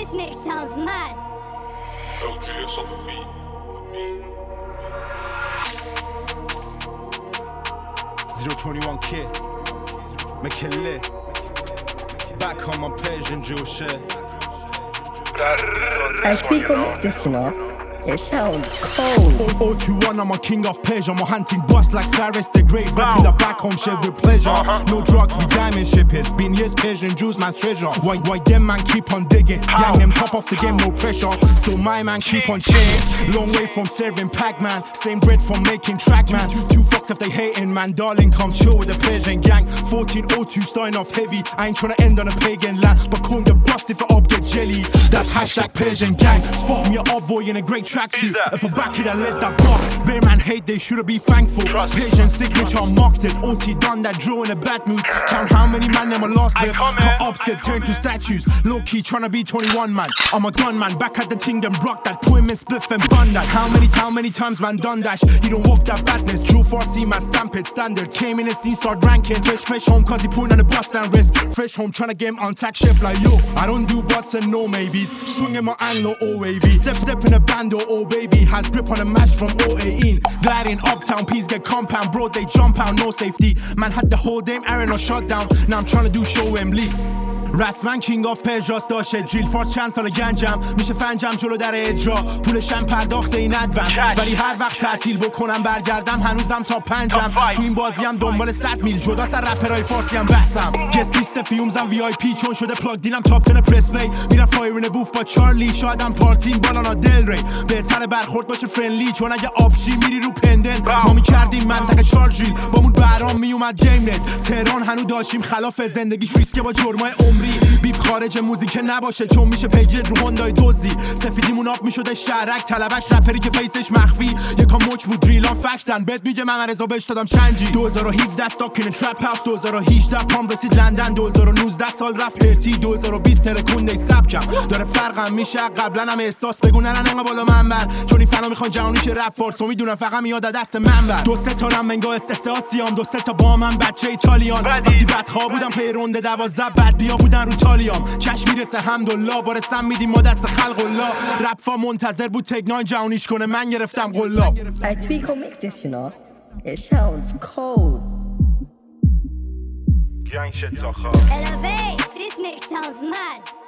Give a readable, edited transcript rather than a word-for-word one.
This mix sounds mad. LTS on the beat. Zero 21 kid, make it lit. Back on my Persian drill shit. I tweak on mix this, you know. It sounds cold. 021, I'm a king of Persia. I'm a hunting boss like Cyrus the Great. Rapping the back home shit with pleasure. No drugs, we diamond ship it. Been years Persian Jews, man's treasure. Why them man keep on digging? Gang them top off the game, no pressure. Still my man keep on chilling. Long way from serving Pac-Man. Same bread from making track, man. Two fucks if they hating, man. Darling, come chill with the Persian gang. 1402 starting off heavy. I ain't tryna end on a pagan land, but call the bust if I up get jelly. That's hashtag Persian gang. Spot me a odd boy in a great tracksuit. If I back it, I let that block. Bear man hate, they shoulda be thankful. Persian signature mocked it. OT done that drill in a bad mood. Count how many man them I lost with. Cut ups get turned to statues. Low key tryna be 21 man. I'm a gunman, back at the ting them rock that. Put him in spliff and bun that. How many times man done dash? You don't walk that badness. Drill 4C man stamp it standard. Came in the scene start ranking. Fresh home cause he pulling on the bust and wrist. Fresh home tryna get him on tack shift like yo. I don't do buts and no maybes. Swinging my angle all wavy. Step in a band or oh baby. Had grip on a match from 018. Gliding uptown, peas get compound. Bro, they jump out, no safety. Man had the whole damn Aaron or shut down. Now I'm tryna do show Wembley. رسما کینگ آف پرژاس داشته جیل فارس چند سال گنجم میشه فنجم جلو در اجرا پولشم پرداخته این ادوانس ولی هر وقت تعطیل بکنم برگردم هنوزم تا پنجم تو این بازیم دنبال 100 میل جدا سر رپرای فارسی هم بحثم گست لیست فیومزم وی آی پی چون شده پلاگ دینم تاپ 10 پرس پلی میرم فایرین بوف با چارلی شایدم پارتیم بالانا دل ری بهتره برخورد باشه فرندلی چون اگه آبجی میری رو پندن ما میکردیم منطقه شارژیل بامون برام میومد گیم نت تهران هنو داشتیم خلاف زندگیش ریسک با جرمای بیف خارج موزیک نباشه چون میشه پیگیر رو هوندای دوزی سفیدیمون آب میشده شهرک طلبش رپری که فیسش مخفی یکا مچ بود ریلان فکتن بهت میگه من رضا بهش دادم چنجی 2017 استاکین ترپ هاوس 2018 پام رسید لندن 2019 سال رفت پرتی 2020 ترکونده سبکم داره فرقم میشه قبلا هم احساس بگو نرن انقا بالا منبر چون این فنا میخوان جهانیش رپ فارسو میدونم فقط میاد دست منبر دو سه تا رم منگا استثاسیام دو سه تا با من بچه ایتالیان وقتی بدخواه بودم پی رونده 12 بعد بیا بودن رو تالیام کش میرسه حمدالله بارسم میدیم ما دست خلق الله رپفا منتظر بود تگناین جهانیش کنه من گرفتم قلاب I tweak on mix this, you know. It sounds cold. Elevate, this mix sounds mad.